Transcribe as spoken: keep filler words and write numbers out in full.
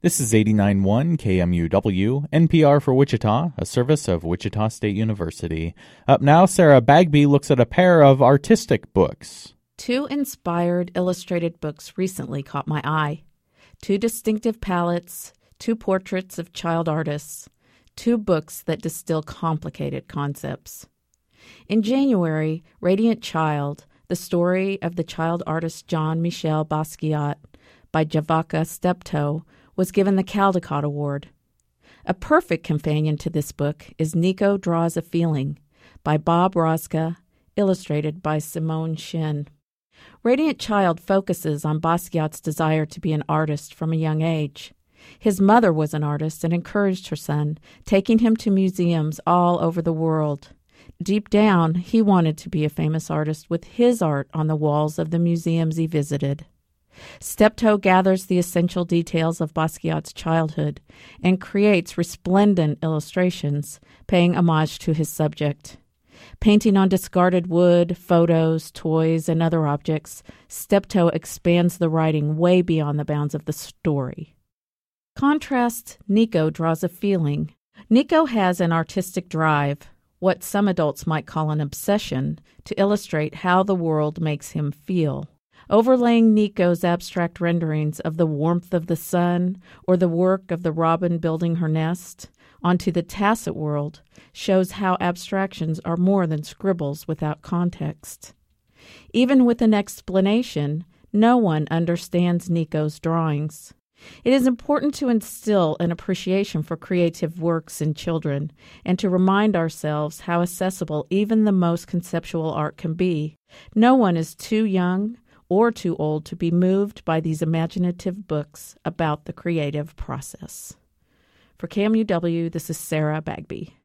This is eighty-nine point one K M U W, N P R for Wichita, a service of Wichita State University. Up now, Sarah Bagby looks at a pair of artistic books. Two inspired illustrated books recently caught my eye. Two distinctive palettes, two portraits of child artists, two books that distill complicated concepts. In January, Radiant Child, the story of the child artist Jean-Michel Basquiat by Javaka Steptoe, was given the Caldecott Award. A perfect companion to this book is Nico Draws a Feeling by Bob Roska, illustrated by Simone Shin. Radiant Child focuses on Basquiat's desire to be an artist from a young age. His mother was an artist and encouraged her son, taking him to museums all over the world. Deep down, he wanted to be a famous artist with his art on the walls of the museums he visited. Steptoe gathers the essential details of Basquiat's childhood and creates resplendent illustrations, paying homage to his subject. Painting on discarded wood, photos, toys, and other objects, Steptoe expands the writing way beyond the bounds of the story. Contrast Nico Draws a Feeling. Nico has an artistic drive, what some adults might call an obsession, to illustrate how the world makes him feel. Overlaying Nico's abstract renderings of the warmth of the sun or the work of the robin building her nest onto the tacit world shows how abstractions are more than scribbles without context. Even with an explanation, no one understands Nico's drawings. It is important to instill an appreciation for creative works in children and to remind ourselves how accessible even the most conceptual art can be. No one is too young or too old to be moved by these imaginative books about the creative process. For K M U W, this is Sarah Bagby.